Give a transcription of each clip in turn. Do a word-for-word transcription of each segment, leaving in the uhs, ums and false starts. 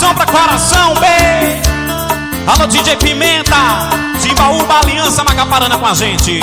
Coração pra coração, bem. Alô, D J Pimenta, Timbaúba, Aliança Magaparana com a gente.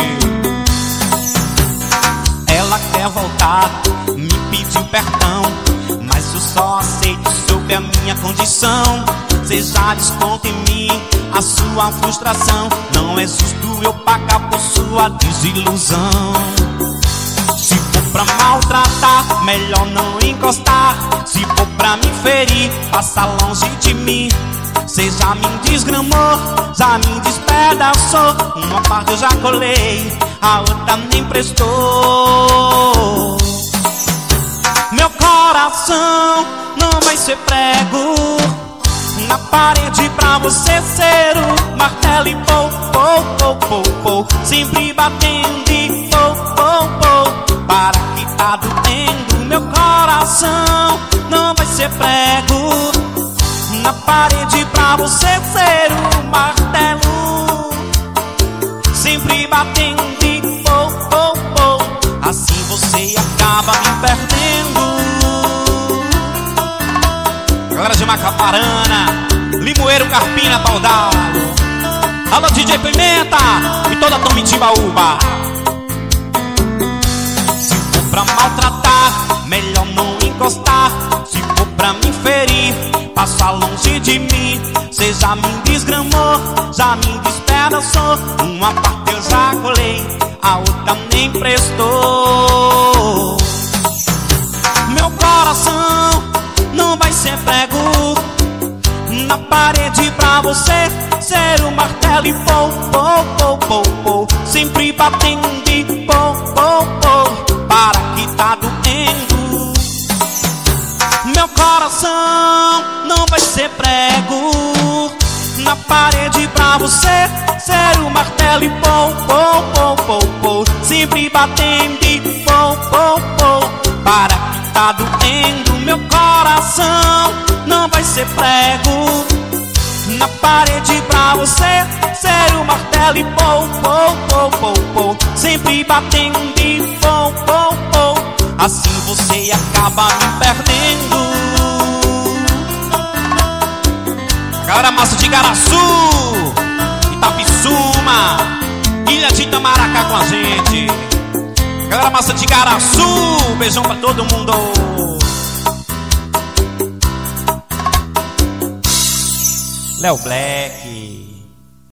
Ela quer voltar, me pediu perdão, mas eu só aceito sob a minha condição. Cê já desconta em mim a sua frustração. Não é justo eu pagar por sua desilusão. Se for pra maltratar, melhor não encostar. Se for pra me ferir, passa longe de mim. Cê já me desgramou, já me despedaçou. Uma parte eu já colei, a outra nem prestou. Meu coração não vai ser prego na parede pra você ser o martelo e pou, pou, pou, pou, pou. Sempre batendo e pou, pou, pou. Para que tá doendo. Meu coração não vai ser prego na parede pra você ser o martelo. Sempre batendo e pou, pou, pou. Assim você acaba me perdendo. Galera de Macaparana, Limoeiro, Carpina, Taudado. Alô, D J Pimenta e toda a turma de Timbaúba. Se for pra maltratar, melhor não encostar. Se for pra me ferir, passa longe de mim. Cê já me desgramou, já me despedaçou. Uma parte eu já colei, a outra nem prestou. Meu coração não vai ser prego na parede pra você ser o martelo e pou, pou, pou, pou, pou. Sempre batendo e pou, pou, pou. Para que tá doendo. Meu coração não vai ser prego na parede pra você ser o martelo e pou, pou, pou, pou, pou. Sempre batendo e pou, pou, pou. Para que tá doendo. Meu coração não vai ser prego na parede pra você ser o martelo e pou, pou, pou, pou, pou. Sempre batendo e pou, pou, pou. Assim você acaba me perdendo. Galera massa de Igaraçu, Itapissuma, Ilha de Itamaracá com a gente. Galera massa de Igaraçu, beijão pra todo mundo. Léo Black.